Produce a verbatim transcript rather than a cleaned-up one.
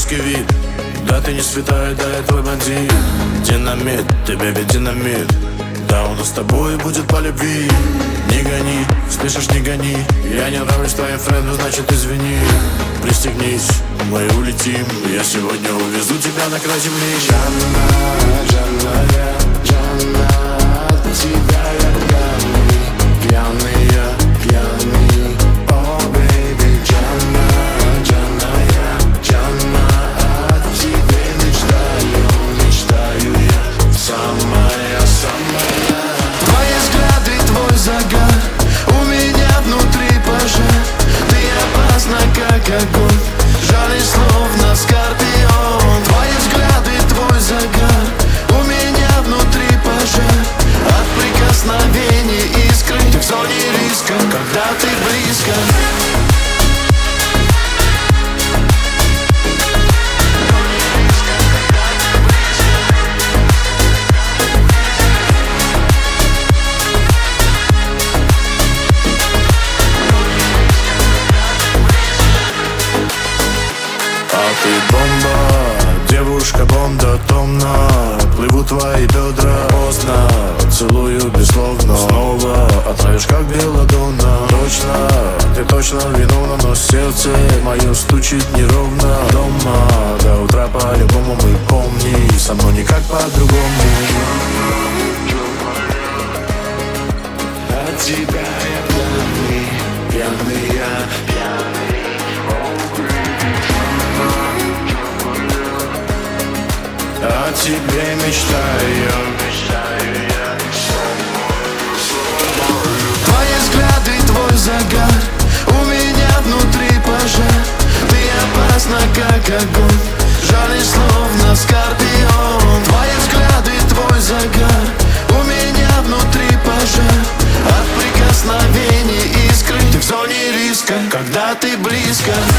бандитский вид. Да ты не святая, да я твой бандит. Динамит, ты, бэби, динамит. Да, у нас с тобой будет по любви. Не гони, слышишь, не гони. Я не нравлюсь твоим френдам, значит извини. Пристегнись, мы улетим. Я сегодня увезу тебя на край земли. Джанна, Джанна, я, Джанна, от тебя я пьяный, пьяный я, пьяный. О, бэйби, Джанна, Джанна, я, Джанна, от тебя мечтаю, мечтаю я. Самая, самая. Твои взгляды, твой загар, у меня внутри пожар. Ты опасна, как огонь, жаль, словно скорпион. Твои взгляды, твой загар, у меня внутри пожар. От прикосновений искры, ты в зоне риска, когда ты близко. Ты бомба, девушка бомба томна. Плывут твои бедра поздно, целую бессловно. Снова отравишь, как белладонна. Точно, ты точно виновна, но сердце мое стучит неровно. Дома до утра по-любому, мы помни, со мной никак по-другому. От тебя я пьяный, пьяный я, пьяный. О тебе мечтаю, мечтаю я. Твои взгляды, твой загар, у меня внутри пожар. Ты опасна, как огонь, жаль, словно скорпион. Твои взгляды, твой загар, у меня внутри пожар. От прикосновений искры, ты в зоне риска, когда ты близко.